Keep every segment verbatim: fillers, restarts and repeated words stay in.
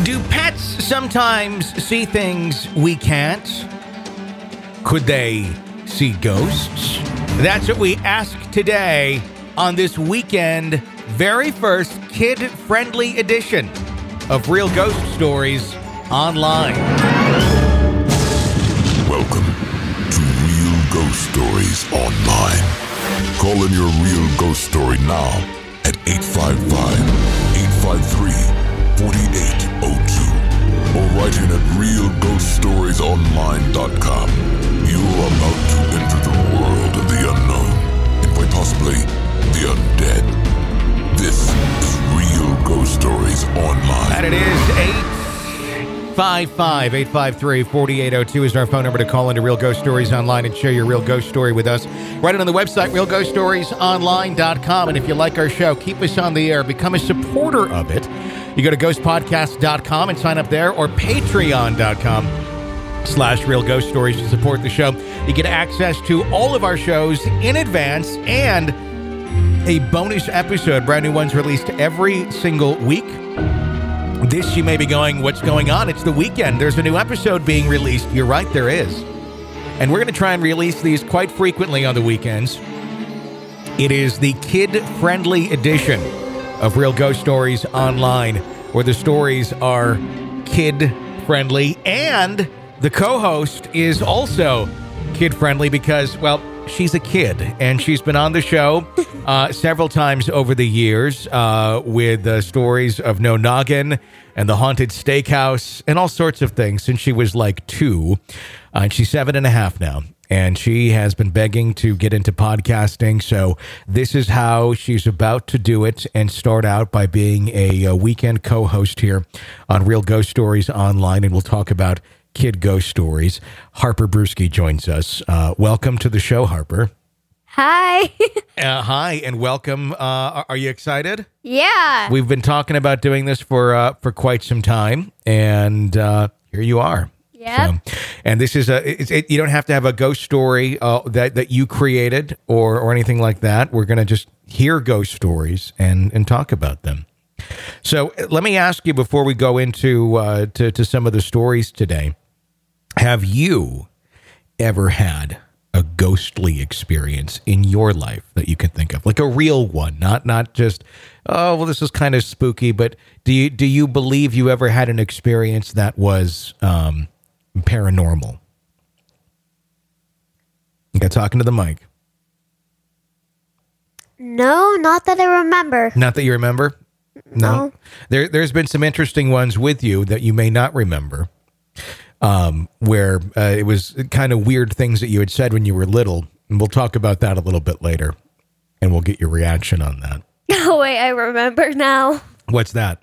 Do pets sometimes see things we can't? Could they see ghosts? That's what we ask today on this weekend, very first kid-friendly edition of Real Ghost Stories Online. Welcome to Real Ghost Stories Online. Call in your real ghost story now at eight five five, eight five three, four eight zero two or write in at real ghost stories online dot com. You are about to enter the world of the unknown and quite possibly the undead. This is Real Ghost Stories Online. And it is eight five five, eight five three, four eight zero two is our phone number to call into Real Ghost Stories Online and share your real ghost story with us. Write it on the website, real ghost stories online dot com. And if you like our show, keep us on the air. Become a supporter of it. You go to ghost podcast dot com and sign up there, or patreon dot com slash real ghost stories to support the show. You get access to all of our shows in advance and a bonus episode, brand new ones released every single week. This, you may be going, what's going on? It's the weekend. There's a new episode being released. You're right, there is. And we're going to try and release these quite frequently on the weekends. It is the kid-friendly edition of Real Ghost Stories Online, where the stories are kid-friendly, and the co-host is also kid-friendly because, well, she's a kid, and she's been on the show uh, several times over the years uh, with uh, stories of No Noggin and the Haunted Steakhouse and all sorts of things since she was like two. Uh, and she's seven and a half now. And she has been begging to get into podcasting. So this is how she's about to do it and start out by being a, a weekend co-host here on Real Ghost Stories Online. And we'll talk about kid ghost stories. Harper Brewski joins us. Uh, welcome to the show, Harper. Hi. uh, hi, and welcome. Uh, are, are you excited? Yeah. We've been talking about doing this for uh, for quite some time, and uh, here you are. Yeah. So, and this is a. It's, it, you don't have to have a ghost story uh, that that you created or or anything like that. We're gonna just hear ghost stories and and talk about them. So let me ask you before we go into uh, to to some of the stories today. Have you ever had a ghostly experience in your life that you can think of, like a real one, not not just, oh, well, this is kind of spooky, but do you do you believe you ever had an experience that was um, paranormal? You got talking to the mic. No, not that I remember. Not that you remember? No. No. There, there's been some interesting ones with you that you may not remember. Um, where uh, it was kind of weird things that you had said when you were little. And we'll talk about that a little bit later. And we'll get your reaction on that. Oh, wait, I remember now. What's that?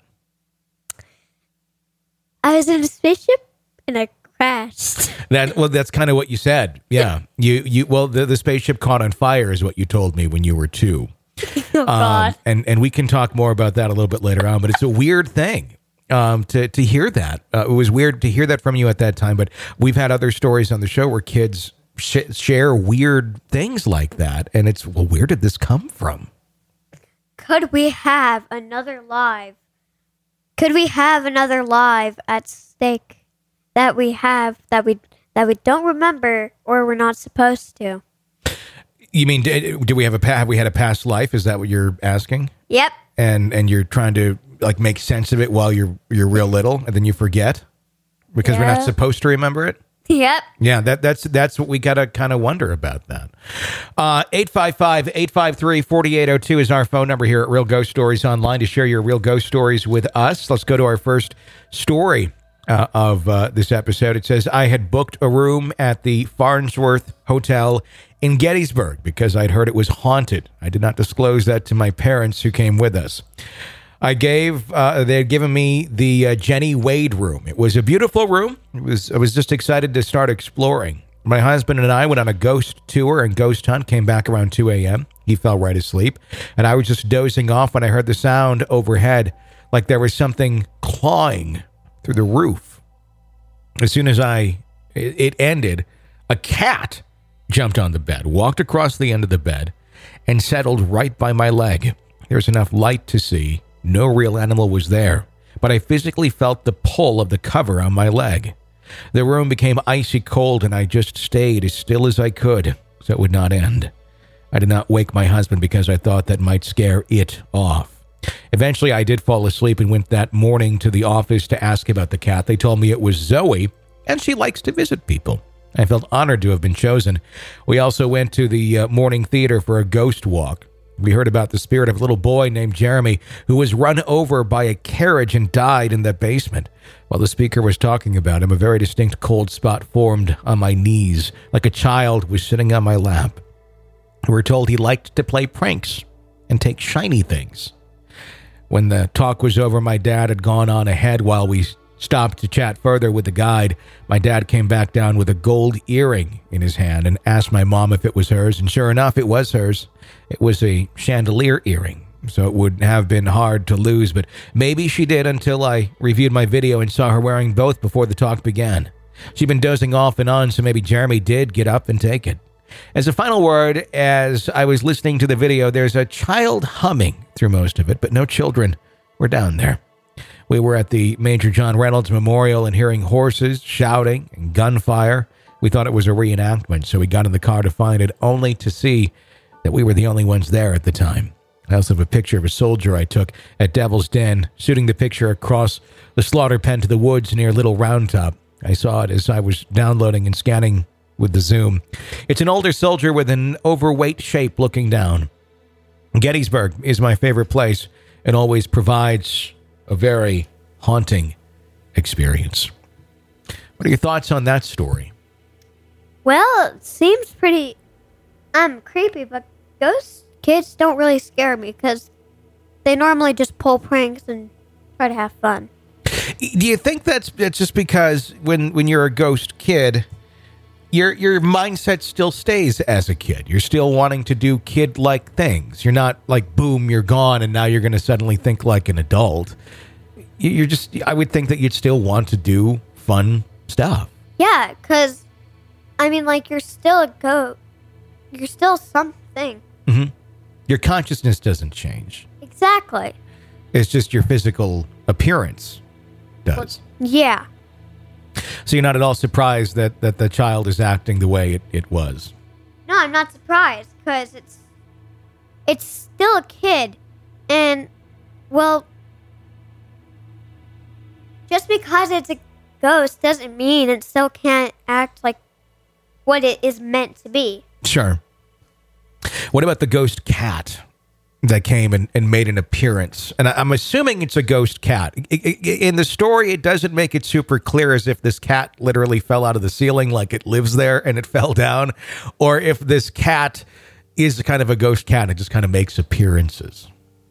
I was in a spaceship and I crashed. That well, that's kind of what you said. Yeah. you you well, the, the spaceship caught on fire is what you told me when you were two. Oh, God. Um, and, and we can talk more about that a little bit later on. But it's a weird thing. Um, to, to hear that. Uh, it was weird to hear that from you at that time, but we've had other stories on the show where kids sh- share weird things like that. And it's, well, where did this come from? Could we have another live? Could we have another live at stake that we have, that we that we don't remember or we're not supposed to? You mean, do, do we have a, pa- have we had a past life? Is that what you're asking? Yep. And, and you're trying to like make sense of it while you're, you're real little and then you forget because we're not Yeah. supposed to remember it. Yep. Yeah, that that's that's what we gotta kind of wonder about that. Uh, eight five five, eight five three, four eight zero two is our phone number here at Real Ghost Stories Online to share your real ghost stories with us. Let's go to our first story uh, of uh, this episode. It says, I had booked a room at the Farnsworth Hotel in Gettysburg because I'd heard it was haunted. I did not disclose that to my parents who came with us. I gave, uh, they had given me the uh, Jenny Wade room. It was a beautiful room. It was, I was just excited to start exploring. My husband and I went on a ghost tour and ghost hunt, came back around two a.m. He fell right asleep. And I was just dozing off when I heard the sound overhead, like there was something clawing through the roof. As soon as I, it, it ended, a cat jumped on the bed, walked across the end of the bed, and settled right by my leg. There was enough light to see. No real animal was there. but I physically felt the pull of the cover on my leg. The room became icy cold, and I just stayed as still as I could so it would not end. I did not wake my husband because I thought that might scare it off. Eventually, I did fall asleep and went that morning to the office to ask about the cat. They told me it was Zoe, and she likes to visit people. I felt honored to have been chosen. We also went to the uh, morning theater for a ghost walk. We heard about the spirit of a little boy named Jeremy who was run over by a carriage and died in the basement. While the speaker was talking about him, a very distinct cold spot formed on my knees, like a child was sitting on my lap. We were told he liked to play pranks and take shiny things. When the talk was over, my dad had gone on ahead while we stopped to chat further with the guide. My dad came back down with a gold earring in his hand and asked my mom if it was hers, and sure enough, it was hers. It was a chandelier earring, so it would have been hard to lose, but maybe she did until I reviewed my video and saw her wearing both before the talk began. She'd been dozing off and on, so maybe Jeremy did get up and take it. As a final word, as I was listening to the video, there's a child humming through most of it, but no children were down there. We were at the Major John Reynolds Memorial and hearing horses shouting and gunfire. We thought it was a reenactment, so we got in the car to find it, only to see that we were the only ones there at the time. I also have a picture of a soldier I took at Devil's Den, shooting the picture across the slaughter pen to the woods near Little Round Top. I saw it as I was downloading and scanning with the zoom. It's an older soldier with an overweight shape looking down. Gettysburg is my favorite place and always provides a very haunting experience. What are your thoughts on that story? Well, it seems pretty um creepy, but ghost kids don't really scare me because they normally just pull pranks and try to have fun. Do you think that's that's just because when when you're a ghost kid, your your mindset still stays as a kid? You're still wanting to do kid-like things. You're not like, boom, you're gone, and now you're going to suddenly think like an adult. You're just, I would think that you'd still want to do fun stuff. Yeah, because, I mean, like, you're still a ghost. You're still something. Mm-hmm. Your consciousness doesn't change. Exactly. It's just your physical appearance does. Well, yeah. So you're not at all surprised that, that the child is acting the way it, it was? No, I'm not surprised, because it's, it's still a kid. And, well, just because it's a ghost doesn't mean it still can't act like what it is meant to be. Sure. What about the ghost cat that came and, and made an appearance? And I, I'm assuming it's a ghost cat. I, I, in the story, it doesn't make it super clear as if this cat literally fell out of the ceiling, like it lives there and it fell down, or if this cat is kind of a ghost cat and it just kind of makes appearances.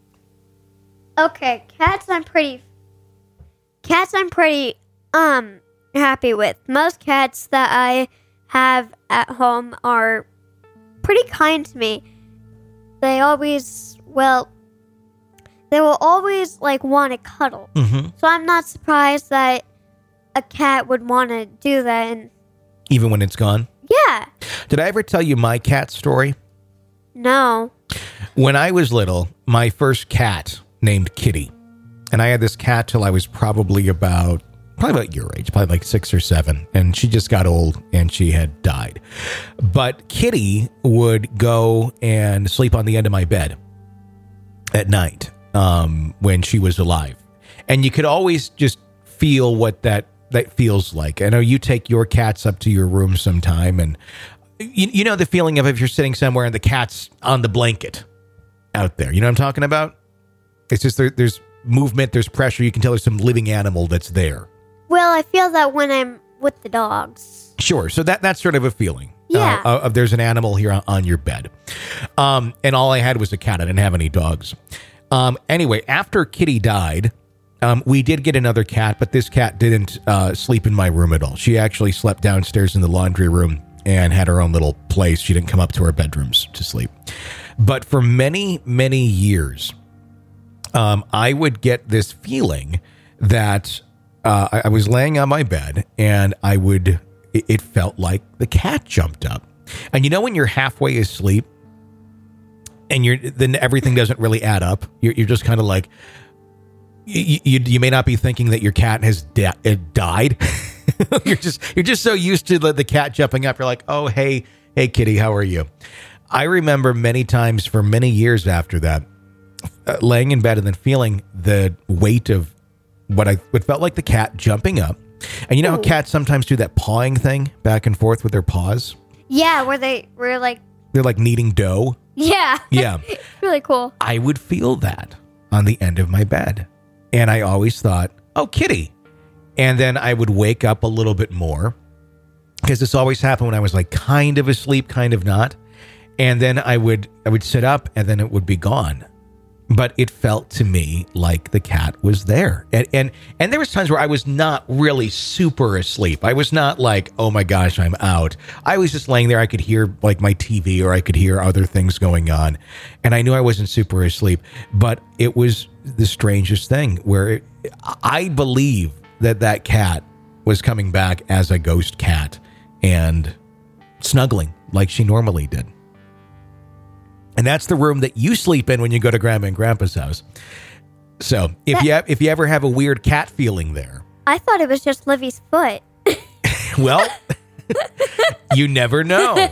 Okay, cats I'm pretty... Cats I'm pretty, um, happy with. Most cats that I have at home are pretty kind to me. They always, well, they will always, like, want to cuddle. Mm-hmm. So I'm not surprised that a cat would want to do that. And even when it's gone? Yeah. Did I ever tell you my cat story? No. When I was little, my first cat named Kitty. And I had this cat till I was probably about, probably about your age, probably like six or seven. And she just got old and she had died. But Kitty would go and sleep on the end of my bed at night um, when she was alive. And you could always just feel what that, that feels like. I know you take your cats up to your room sometime, and you, you know the feeling of if you're sitting somewhere and the cat's on the blanket out there. You know what I'm talking about? It's just there, there's movement, there's pressure. You can tell there's some living animal that's there. Well, I feel that when I'm with the dogs. Sure. So that that's sort of a feeling. Yeah. Uh, of there's an animal here on, on your bed. Um, and all I had was a cat. I didn't have any dogs. Um, anyway, after Kitty died, um, we did get another cat, but this cat didn't uh, sleep in my room at all. She actually slept downstairs in the laundry room and had her own little place. She didn't come up to our bedrooms to sleep. But for many, many years, Um, I would get this feeling that uh, I, I was laying on my bed and I would, it, it felt like the cat jumped up. And you know when you're halfway asleep and you're then everything doesn't really add up. You're, you're just kind of like, you, you, you may not be thinking that your cat has da- uh, died. you're just you're just so used to the, the cat jumping up. You're like, oh, hey, hey, kitty, how are you? I remember many times for many years after that, uh, laying in bed and then feeling the weight of what I what felt like the cat jumping up. And you know how cats sometimes do that pawing thing back and forth with their paws? Yeah, where they were like... They're like kneading dough. Yeah. Yeah. Really cool. I would feel that on the end of my bed. And I always thought, oh, kitty. And then I would wake up a little bit more. Because this always happened when I was like kind of asleep, kind of not. And then I would I would sit up and then it would be gone. But it felt to me like the cat was there. And, and and there was times where I was not really super asleep. I was not like, oh my gosh, I'm out. I was just laying there. I could hear like my T V or I could hear other things going on. And I knew I wasn't super asleep. But it was the strangest thing where it, I believe that that cat was coming back as a ghost cat and snuggling like she normally did. And that's the room that you sleep in when you go to Grandma and Grandpa's house. So if that, you have, if you ever have a weird cat feeling there. I thought it was just Livy's foot. Well, you never know.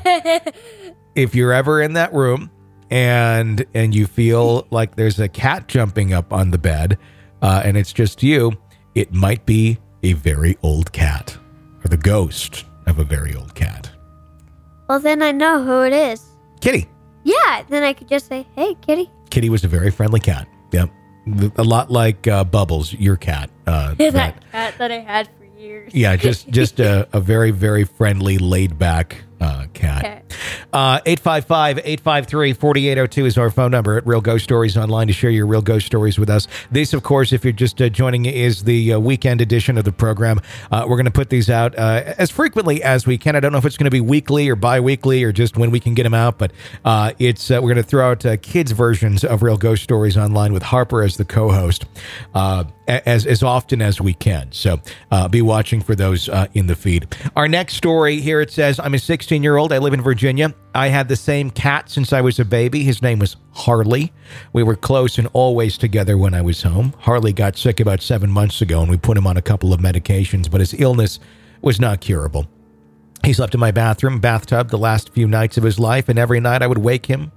If you're ever in that room and and you feel like there's a cat jumping up on the bed uh, and it's just you, it might be a very old cat or the ghost of a very old cat. Well, then I know who it is. Kitty. Yeah, then I could just say, hey, kitty. Kitty was a very friendly cat. Yep. A lot like uh, Bubbles, your cat. Uh, that, that cat that I had for years. Yeah, just just a, a very, very friendly, laid-back uh, cat. Okay. Uh, eight five five, eight five three, four eight zero two is our phone number at Real Ghost Stories Online to share your real ghost stories with us. This, of course, if you're just uh, joining, is the uh, weekend edition of the program. Uh, we're going to put these out uh, as frequently as we can. I don't know if it's going to be weekly or bi-weekly or just when we can get them out, but uh, it's uh, we're going to throw out uh, kids' versions of Real Ghost Stories Online with Harper as the co-host uh, as, as often as we can. So uh, be watching for those uh, in the feed. Our next story here, it says, I'm a sixteen-year-old. I live in Virginia. I had the same cat since I was a baby. His name was Harley. We were close and always together when I was home. Harley got sick about seven months ago, and we put him on a couple of medications, but his illness was not curable. He slept in my bathroom, bathtub, the last few nights of his life, and every night I would wake him,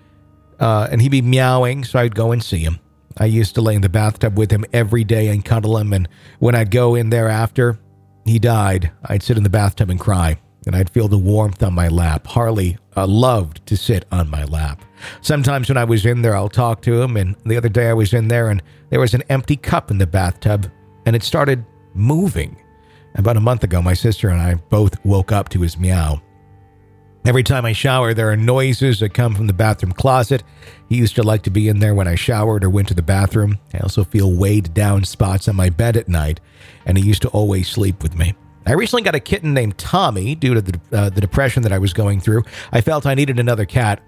uh, and he'd be meowing, so I'd go and see him. I used to lay in the bathtub with him every day and cuddle him, and when I'd go in there after he died, I'd sit in the bathtub and cry. And I'd feel the warmth on my lap. Harley uh, loved to sit on my lap. Sometimes when I was in there, I'll talk to him. And the other day I was in there and there was an empty cup in the bathtub and it started moving. About a month ago, my sister and I both woke up to his meow. Every time I shower, there are noises that come from the bathroom closet. He used to like to be in there when I showered or went to the bathroom. I also feel weighed down spots on my bed at night, and he used to always sleep with me. I recently got a kitten named Tommy due to the, uh, the depression that I was going through. I felt I needed another cat.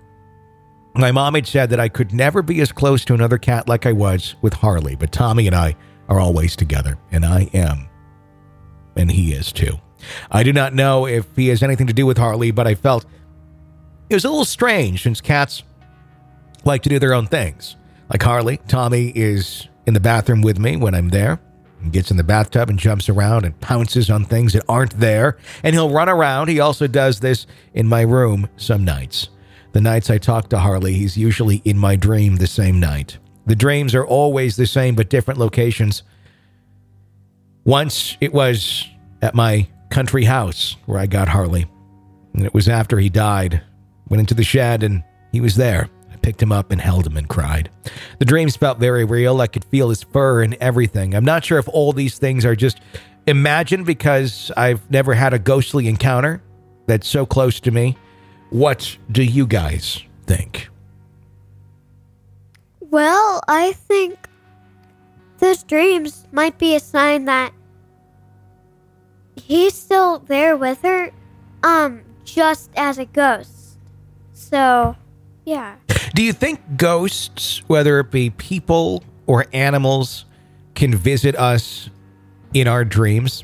My mom had said that I could never be as close to another cat like I was with Harley, but Tommy and I are always together, and I am, and he is too. I do not know if he has anything to do with Harley, but I felt it was a little strange since cats like to do their own things. Like Harley, Tommy is in the bathroom with me when I'm there. He gets in the bathtub and jumps around and pounces on things that aren't there. And he'll run around. He also does this in my room some nights. The nights I talk to Harley, he's usually in my dream the same night. The dreams are always the same, but different locations. Once it was at my country house where I got Harley. And it was after he died. Went into the shed and he was there. Picked him up and held him and cried. The dreams felt very real. I could feel his fur and everything. I'm not sure if all these things are just imagined because I've never had a ghostly encounter that's so close to me. What do you guys think? Well, I think those dreams might be a sign that he's still there with her, um, just as a ghost. So, yeah. Do you think ghosts, whether it be people or animals, can visit us in our dreams?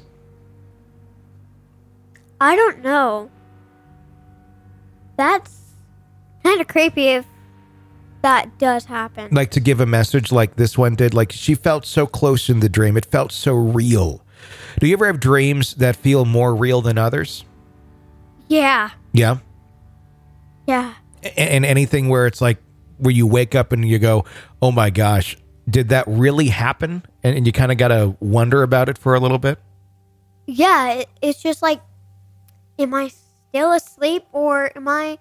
I don't know. That's kind of creepy if that does happen. Like to give a message like this one did. Like she felt so close in the dream. It felt so real. Do you ever have dreams that feel more real than others? Yeah. Yeah. Yeah. And anything where it's like, where you wake up and you go, oh my gosh, did that really happen? And, and you kind of got to wonder about it for a little bit. Yeah. It, it's just like, am I still asleep or am I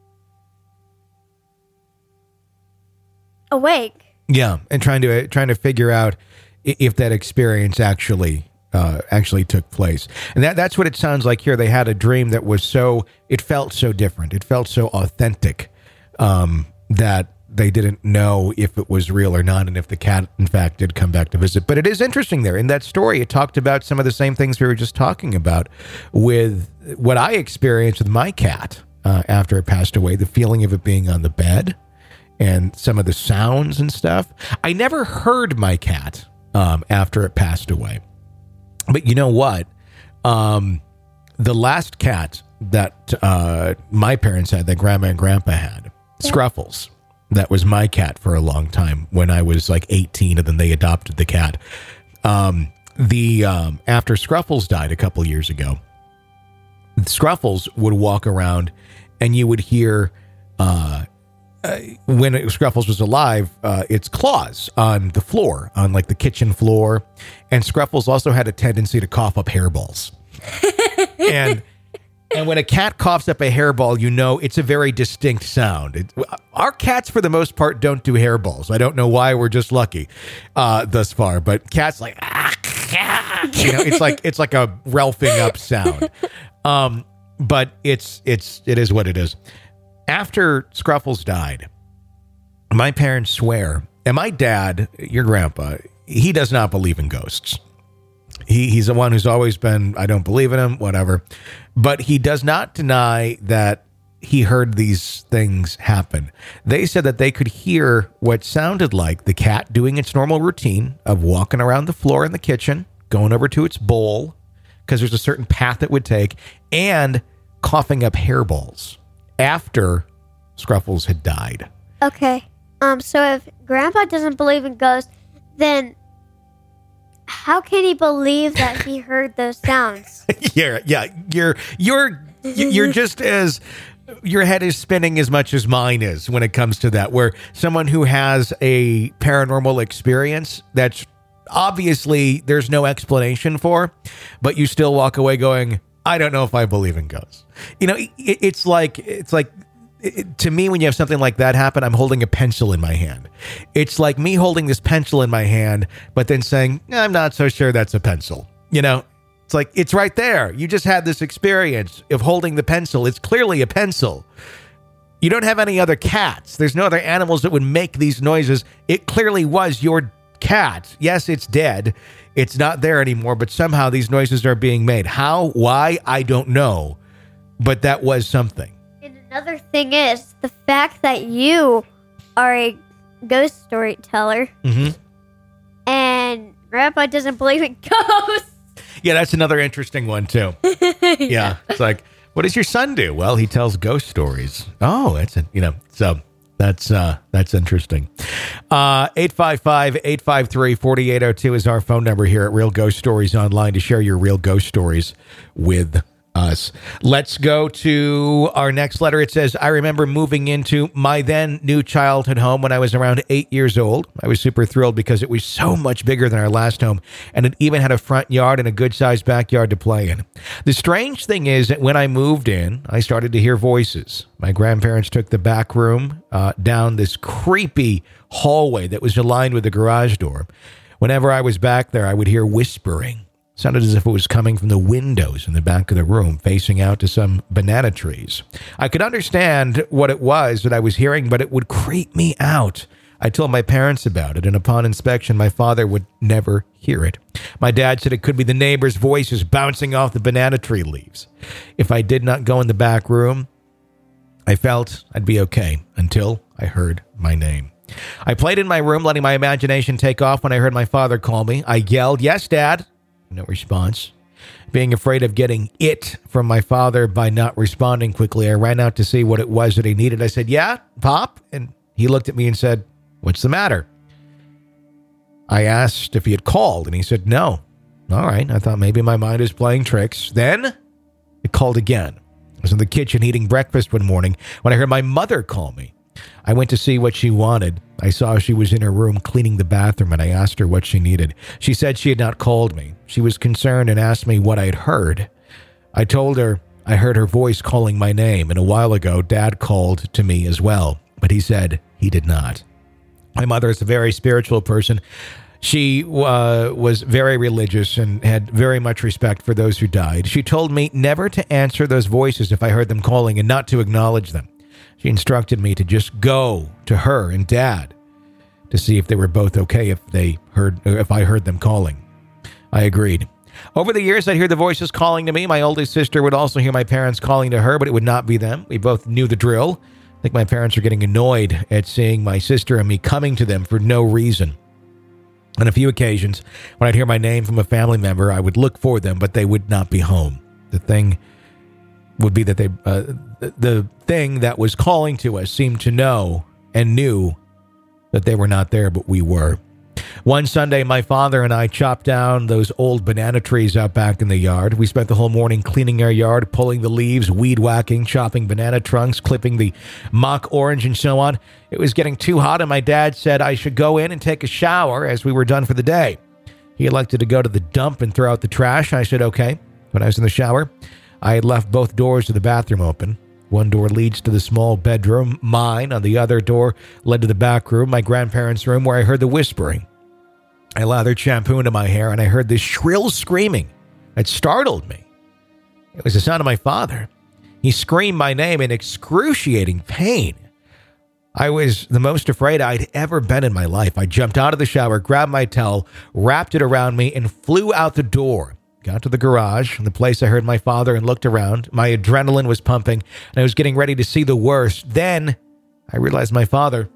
awake? Yeah. And trying to, trying to figure out if that experience actually Uh, actually took place. And that that's what it sounds like here. They had a dream that was so, it felt so different. It felt so authentic um, that they didn't know if it was real or not and if the cat, in fact, did come back to visit. But it is interesting there. In that story, it talked about some of the same things we were just talking about with what I experienced with my cat uh, after it passed away, the feeling of it being on the bed and some of the sounds and stuff. I never heard my cat um, after it passed away. But you know what? Um, the last cat that uh, my parents had, that Grandma and Grandpa had, yeah. Scruffles, that was my cat for a long time when I was like eighteen, and then they adopted the cat. Um, the um, after Scruffles died a couple years ago, Scruffles would walk around, and you would hear uh, uh, when it, Scruffles was alive, uh, its claws on the floor, on like the kitchen floor. And Scruffles also had a tendency to cough up hairballs. and and when a cat coughs up a hairball, you know it's a very distinct sound. It, our cats, for the most part, don't do hairballs. I don't know why. We're just lucky uh, thus far. But cats like, you know, it's like it's like a ralphing up sound. Um, but it's it's it is what it is. After Scruffles died, my parents swear, and my dad, your grandpa, he does not believe in ghosts. He he's the one who's always been, I don't believe in him, whatever. But he does not deny that he heard these things happen. They said that they could hear what sounded like the cat doing its normal routine of walking around the floor in the kitchen, going over to its bowl, because there's a certain path it would take, and coughing up hairballs after Scruffles had died. Okay. Um. So if Grandpa doesn't believe in ghosts, then how can he believe that he heard those sounds? yeah, yeah. You're you're you're just as your head is spinning as much as mine is when it comes to that. Where someone who has a paranormal experience that's obviously there's no explanation for, but you still walk away going, I don't know if I believe in ghosts. You know, it, it's like it's like. It, to me, when you have something like that happen, I'm holding a pencil in my hand. It's like me holding this pencil in my hand, but then saying, I'm not so sure that's a pencil. You know, it's like, it's right there. You just had this experience of holding the pencil. It's clearly a pencil. You don't have any other cats. There's no other animals that would make these noises. It clearly was your cat. Yes, it's dead. It's not there anymore, but somehow these noises are being made. How? Why? I don't know. But that was something. Another thing is the fact that you are a ghost storyteller, mm-hmm. and Grandpa doesn't believe in ghosts. Yeah, that's another interesting one too. yeah. yeah, it's like, what does your son do? Well, he tells ghost stories. Oh, that's it. You know, so that's uh, that's interesting. Uh, eight five five, eight five three, four eight zero two is our phone number here at Real Ghost Stories Online to share your real ghost stories with us. Let's go to our next letter. It says, I remember moving into my then new childhood home when I was around eight years old. I was super thrilled because it was so much bigger than our last home, and it even had a front yard and a good-sized backyard to play in. The strange thing is that when I moved in, I started to hear voices. My grandparents took the back room uh, down this creepy hallway that was aligned with the garage door. Whenever I was back there, I would hear whispering. Sounded as if it was coming from the windows in the back of the room, facing out to some banana trees. I could understand what it was that I was hearing, but it would creep me out. I told my parents about it, and upon inspection, my father would never hear it. My dad said it could be the neighbors' voices bouncing off the banana tree leaves. If I did not go in the back room, I felt I'd be okay until I heard my name. I played in my room, letting my imagination take off when I heard my father call me. I yelled, "Yes, Dad." No response. Being afraid of getting it from my father by not responding quickly, I ran out to see what it was that he needed. I said, "Yeah, Pop?" And He looked at me and said, "What's the matter?" I asked if he had called, and he said, "No." All right, I thought maybe my mind is playing tricks. Then it called again. I was in the kitchen eating breakfast one morning when I heard my mother call me. I went to see what she wanted. I saw she was in her room cleaning the bathroom, and I asked her what she needed. She said she had not called me. She was concerned and asked me what I had heard. I told her I heard her voice calling my name, and a while ago, Dad called to me as well, but he said he did not. My mother is a very spiritual person. She uh, was very religious and had very much respect for those who died. She told me never to answer those voices if I heard them calling and not to acknowledge them. She instructed me to just go to her and Dad to see if they were both okay if they heard if I heard them calling. I agreed. Over the years, I'd hear the voices calling to me. My oldest sister would also hear my parents calling to her, but it would not be them. We both knew the drill. I think my parents were getting annoyed at seeing my sister and me coming to them for no reason. On a few occasions, when I'd hear my name from a family member, I would look for them, but they would not be home. The thing would be that they, uh, the thing that was calling to us seemed to know and knew that they were not there, but we were. One Sunday, my father and I chopped down those old banana trees out back in the yard. We spent the whole morning cleaning our yard, pulling the leaves, weed whacking, chopping banana trunks, clipping the mock orange, and so on. It was getting too hot, and my dad said I should go in and take a shower as we were done for the day. He elected to go to the dump and throw out the trash. I said, okay. When I was in the shower, I had left both doors to the bathroom open. One door leads to the small bedroom, mine. On the other door led to the back room, my grandparents' room, where I heard the whispering. I lathered shampoo into my hair, and I heard this shrill screaming that startled me. It was the sound of my father. He screamed my name in excruciating pain. I was the most afraid I'd ever been in my life. I jumped out of the shower, grabbed my towel, wrapped it around me, and flew out the door. Got to the garage, the place I heard my father, and looked around. My adrenaline was pumping, and I was getting ready to see the worst. Then I realized my father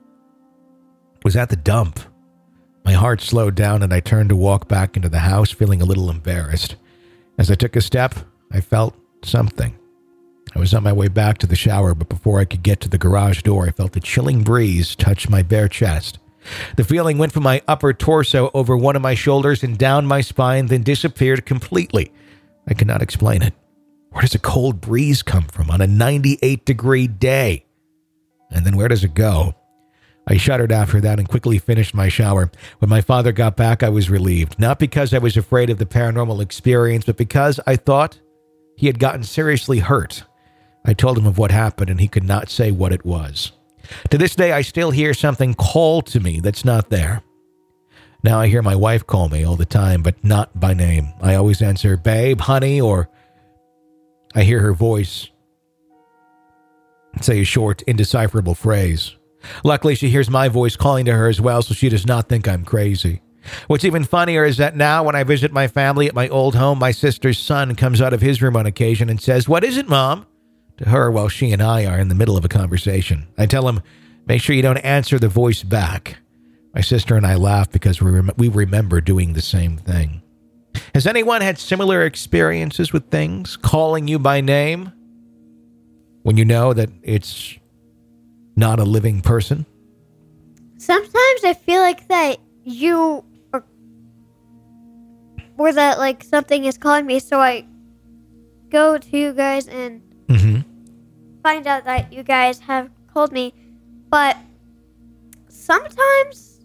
was at the dump. My heart slowed down, and I turned to walk back into the house, feeling a little embarrassed. As I took a step, I felt something. I was on my way back to the shower, but before I could get to the garage door, I felt a chilling breeze touch my bare chest. The feeling went from my upper torso over one of my shoulders and down my spine, then disappeared completely. I could not explain it. Where does a cold breeze come from on a ninety-eight degree day? And then where does it go? I shuddered after that and quickly finished my shower. When my father got back, I was relieved. Not because I was afraid of the paranormal experience, but because I thought he had gotten seriously hurt. I told him of what happened, and he could not say what it was. To this day, I still hear something call to me that's not there. Now I hear my wife call me all the time, but not by name. I always answer, babe, honey, or I hear her voice say a short, indecipherable phrase. Luckily, she hears my voice calling to her as well, so she does not think I'm crazy. What's even funnier is that now when I visit my family at my old home, my sister's son comes out of his room on occasion and says, "What is it, Mom?" to her while she and I are in the middle of a conversation. I tell him, make sure you don't answer the voice back. My sister and I laugh because we, rem- we remember doing the same thing. Has anyone had similar experiences with things calling you by name when you know that it's not a living person? Sometimes I feel like that you are, or that like something is calling me, so I go to you guys and Mm-hmm. find out that you guys have called me. But sometimes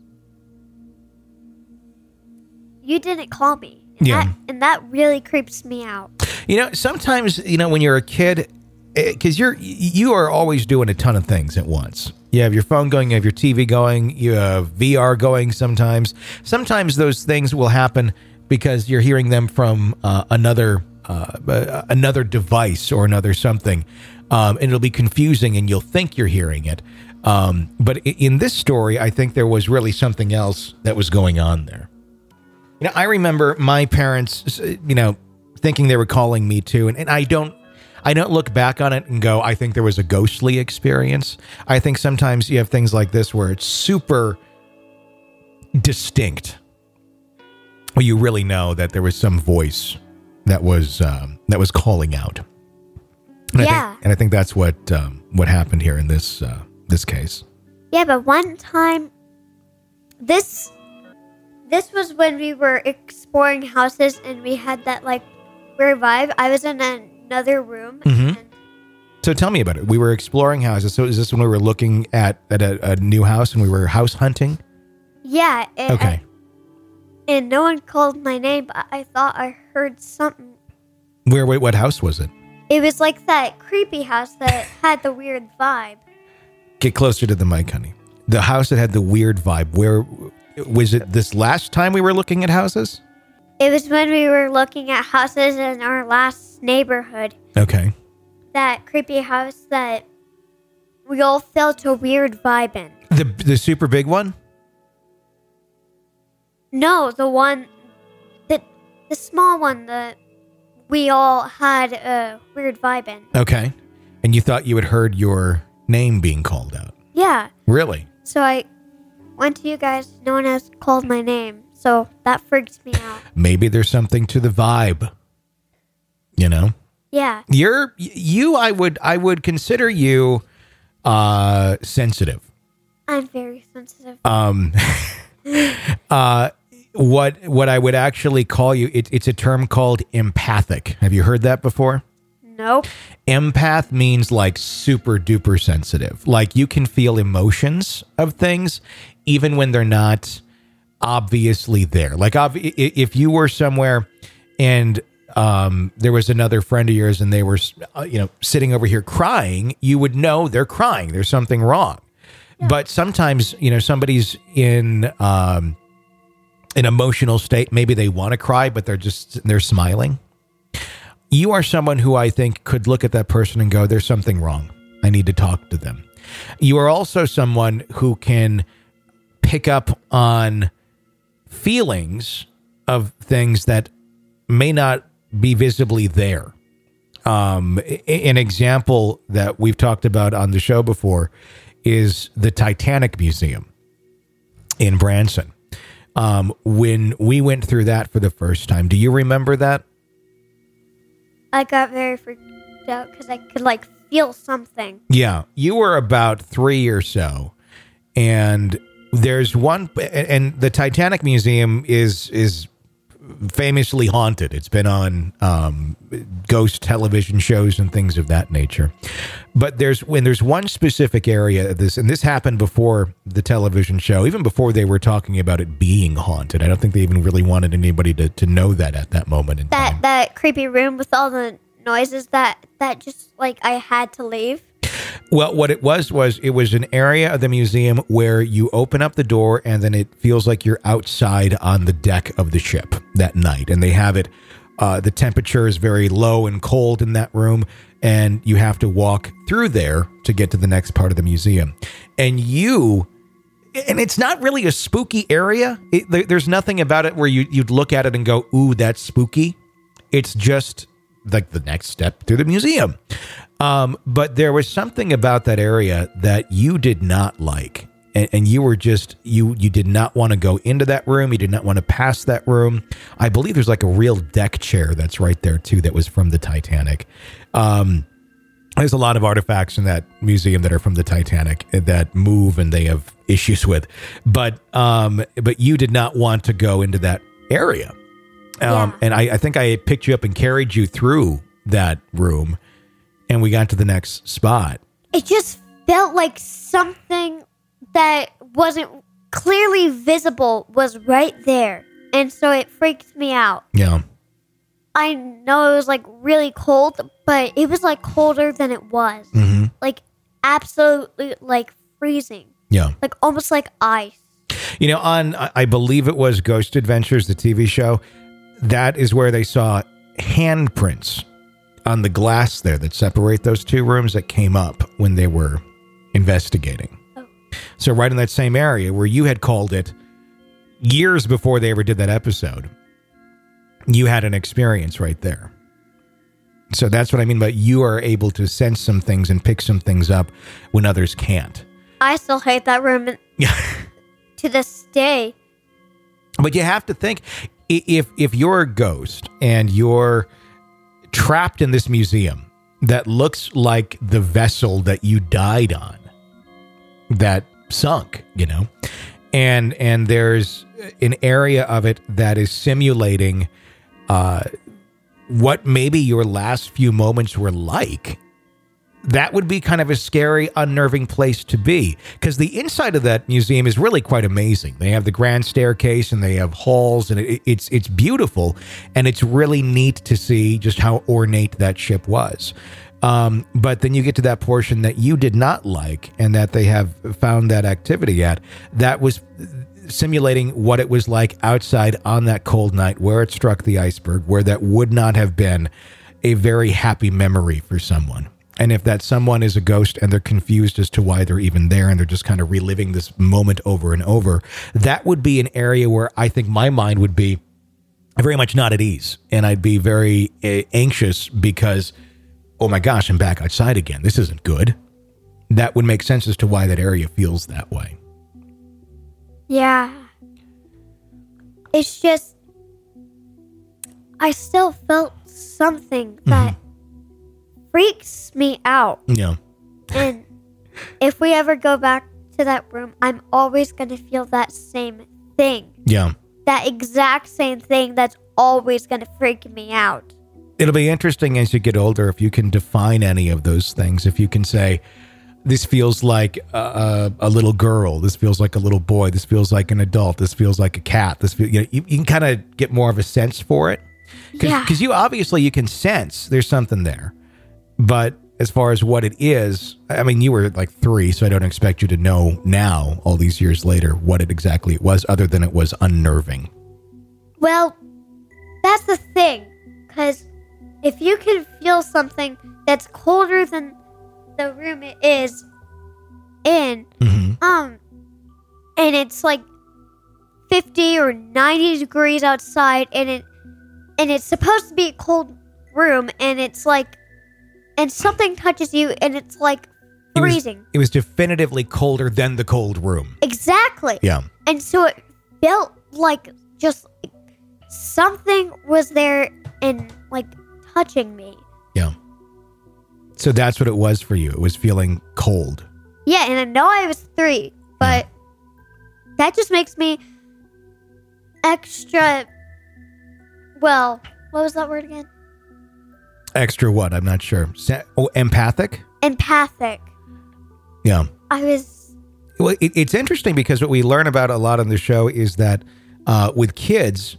you didn't call me. And Yeah. That, and that really creeps me out. You know, sometimes, you know, when you're a kid, because you're you are always doing a ton of things at once. You have your phone going, you have your T V going, you have V R going sometimes. Sometimes those things will happen because you're hearing them from uh, another uh, another device or another something. Um, and it'll be confusing and you'll think you're hearing it. Um, but in this story, I think there was really something else that was going on there. You know, I remember my parents, you know, thinking they were calling me too. And, and I don't, I don't look back on it and go, I think there was a ghostly experience. I think sometimes you have things like this where it's super distinct, where you really know that there was some voice that was um, that was calling out. And Yeah. I think, and I think that's what um, what happened here in this uh, this case. Yeah, but one time, this this was when we were exploring houses and we had that like weird vibe. I was in another room. Mhm. And So tell me about it. We were exploring houses. So is this when we were looking at, at a, a new house and we were house hunting? yeah, and, Okay. and no one called my name, but I thought I heard something. Where, wait, what house was it? It was like that creepy house that had the weird vibe. Get closer to the mic, honey. The house that had the weird vibe. Where was it this last time we were looking at houses? It was when we were looking at houses in our last neighborhood. Okay. That creepy house that we all felt a weird vibe in. The the super big one? No, the one, the the small one that we all had a weird vibe in. Okay. And you thought you had heard your name being called out. Yeah, Really? so I went to you guys. No one has called my name, so that freaked me out. Maybe there's something to the vibe. You know? Yeah, You're you I would I would consider you uh sensitive. I'm very sensitive. Um uh what what I would actually call you it, it's a term called empathic. Have you heard that before? Nope. Empath means like super duper sensitive. Like you can feel emotions of things even when they're not obviously there. Like ob- i- if you were somewhere and um, there was another friend of yours and they were, uh, you know, sitting over here crying, you would know they're crying. There's something wrong. But sometimes, you know, somebody's in um, an emotional state. Maybe they want to cry, but they're just, they're smiling. You are someone who I think could look at that person and go, there's something wrong. I need to talk to them. You are also someone who can pick up on feelings of things that may not be visibly there. Um, an example that we've talked about on the show before is the Titanic Museum in Branson. Um, when we went through that for the first time, do you remember that? I got very freaked out because I could like feel something. Yeah, you were about three or so, and there's one, and the Titanic Museum is is famously haunted. It's been on um, ghost television shows and things of that nature. But there's when there's one specific area of this, and this happened before the television show, even before they were talking about it being haunted. I don't think they even really wanted anybody to, to know that at that moment in That time. that creepy room with all the noises that that just like I had to leave. Well, what it was, was it was an area of the museum where you open up the door and then it feels like you're outside on the deck of the ship that night. And they have it, uh, the temperature is very low and cold in that room. And you have to walk through there to get to the next part of the museum. And you, and it's not really a spooky area. It, there, there's nothing about it where you, you'd look at it and go, ooh, that's spooky. It's just like the next step through the museum. Um, but there was something about that area that you did not like. And, and you were just, you you did not want to go into that room. You did not want to pass that room. I believe there's like a real deck chair that's right there too that was from the Titanic. Um, there's a lot of artifacts in that museum that are from the Titanic that move and they have issues with. But um, but you did not want to go into that area. Um, Yeah. And I, I think I picked you up and carried you through that room. And we got to the next spot. It just felt like something that wasn't clearly visible was right there. And so it freaked me out. Yeah. I know it was like really cold, but it was like colder than it was. Mm-hmm. Like absolutely like freezing. Yeah. Like almost like ice. You know, on, I believe it was Ghost Adventures, the T V show, that is where they saw handprints on the glass there that separate those two rooms that came up when they were investigating. Oh. So right in that same area where you had called it years before they ever did that episode, you had an experience right there. So that's what I mean by you are able to sense some things and pick some things up when others can't. I still hate that room Yeah. to this day. But you have to think, i- if if you're a ghost and you're trapped in this museum that looks like the vessel that you died on, that sunk, you know? And and there's an area of it that is simulating uh, what maybe your last few moments were like. That would be kind of a scary, unnerving place to be, because the inside of that museum is really quite amazing. They have the grand staircase and they have halls, and it, it's it's beautiful, and it's really neat to see just how ornate that ship was. Um, but then you get to that portion that you did not like, and that they have found that activity at, that was simulating what it was like outside on that cold night where it struck the iceberg, where that would not have been a very happy memory for someone. And if that someone is a ghost and they're confused as to why they're even there and they're just kind of reliving this moment over and over, that would be an area where I think my mind would be very much not at ease. And I'd be very uh, anxious because, oh my gosh, I'm back outside again. This isn't good. That would make sense as to why that area feels that way. Yeah. It's just, I still felt something that mm-hmm. freaks me out. Yeah. And if we ever go back to that room, I'm always going to feel that same thing. Yeah. That exact same thing that's always going to freak me out. It'll be interesting as you get older if you can define any of those things. If you can say, this feels like a, a, a little girl. This feels like a little boy. This feels like an adult. This feels like a cat. This feel, you know, you, you can kind of get more of a sense for it. Cause, yeah. Because you obviously you can sense there's something there. But as far as what it is, I mean, you were like three, so I don't expect you to know now, all these years later, what it exactly was, other than it was unnerving. Well, that's the thing. Because if you can feel something that's colder than the room it is in, mm-hmm. um, and it's like fifty or ninety degrees outside, and it and it's supposed to be a cold room, and it's like, and something touches you, and it's like freezing. It was, it was definitively colder than the cold room. Exactly. Yeah. And so it felt like just like something was there and like touching me. Yeah. So that's what it was for you. It was feeling cold. Yeah, and I know I was three, but yeah. that just makes me extra, well, what was that word again? Extra what? I'm not sure. Oh, empathic? Empathic. Yeah. I was... Well, it, it's interesting because what we learn about a lot on the show is that uh, with kids,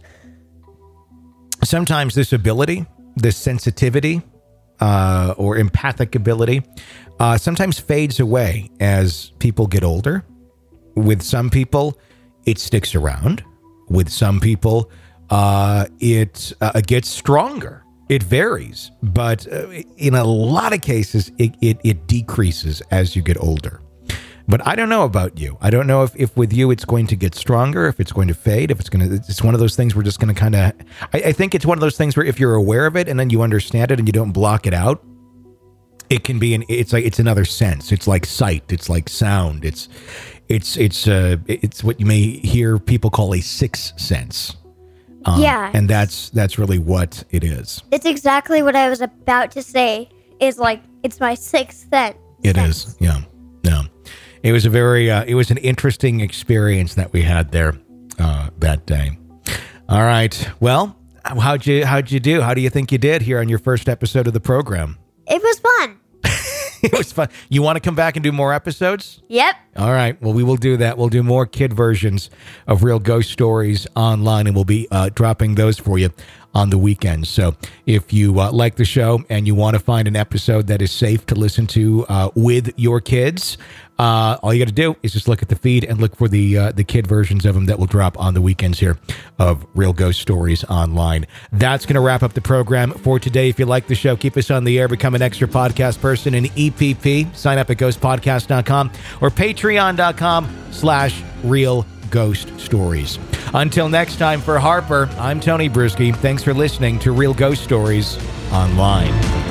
sometimes this ability, this sensitivity, uh, or empathic ability, uh, sometimes fades away as people get older. With some people, it sticks around. With some people, uh, it uh, gets stronger. It varies, but uh, in a lot of cases, it, it, it decreases as you get older. But I don't know about you. I don't know if, if with you it's going to get stronger, if it's going to fade, if it's going to, it's one of those things we're just going to kind of, I, I think it's one of those things where if you're aware of it and then you understand it and you don't block it out, it can be an, it's like, it's another sense. It's like sight. It's like sound. It's, it's, it's, uh, it's what you may hear people call a sixth sense. Um, yeah. And that's, that's really what it is. It's exactly what I was about to say is like, it's my sixth sense. It is. Yeah. Yeah. It was a very, uh, it was an interesting experience that we had there uh, that day. All right. Well, how'd you, how'd you do? How do you think you did here on your first episode of the program? It was fun. It was fun. You want to come back and do more episodes? Yep. All right. Well, we will do that. We'll do more kid versions of Real Ghost Stories online, and we'll be uh, dropping those for you on the weekends. So if you uh, like the show and you want to find an episode that is safe to listen to uh, with your kids, uh, all you got to do is just look at the feed and look for the uh, the kid versions of them that will drop on the weekends here of Real Ghost Stories online. That's going to wrap up the program for today. If you like the show, keep us on the air, become an extra podcast person in E P P. Sign up at ghost podcast dot com or patreon dot com slash real ghost stories. Until next time, for Harper, I'm Tony Bruschi. Thanks for listening to Real Ghost Stories Online.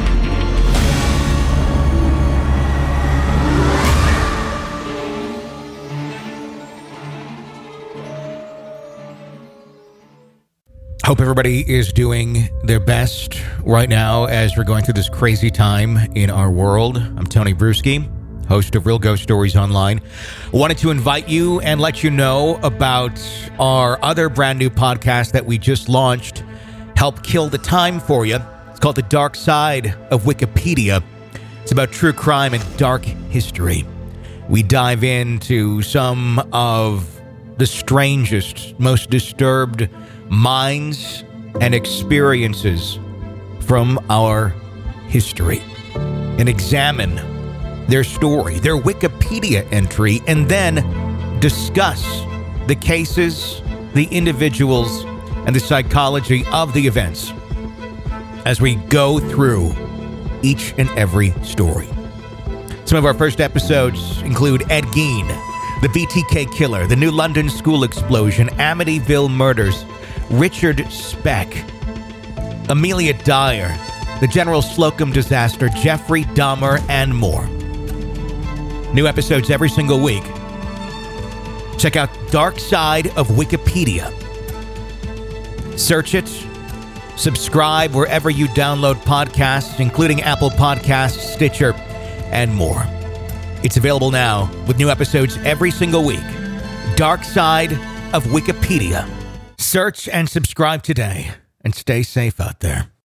Hope everybody is doing their best right now as we're going through this crazy time in our world. I'm Tony Bruschi. host of Real Ghost Stories Online. Wanted to invite you and let you know about our other brand new podcast that we just launched, Help Kill the Time for You. It's called The Dark Side of Wikipedia. It's about true crime and dark history. We dive into some of the strangest, most disturbed minds and experiences from our history and examine their story, their Wikipedia entry, and then discuss the cases, the individuals, and the psychology of the events as we go through each and every story. Some of our first episodes include Ed Gein, the B T K killer, the New London school explosion, Amityville murders, Richard Speck, Amelia Dyer, the General Slocum disaster, Jeffrey Dahmer, and more. New episodes every single week. Check out Dark Side of Wikipedia. Search it. Subscribe wherever you download podcasts, including Apple Podcasts, Stitcher, and more. It's available now with new episodes every single week. Dark Side of Wikipedia. Search and subscribe today, and stay safe out there.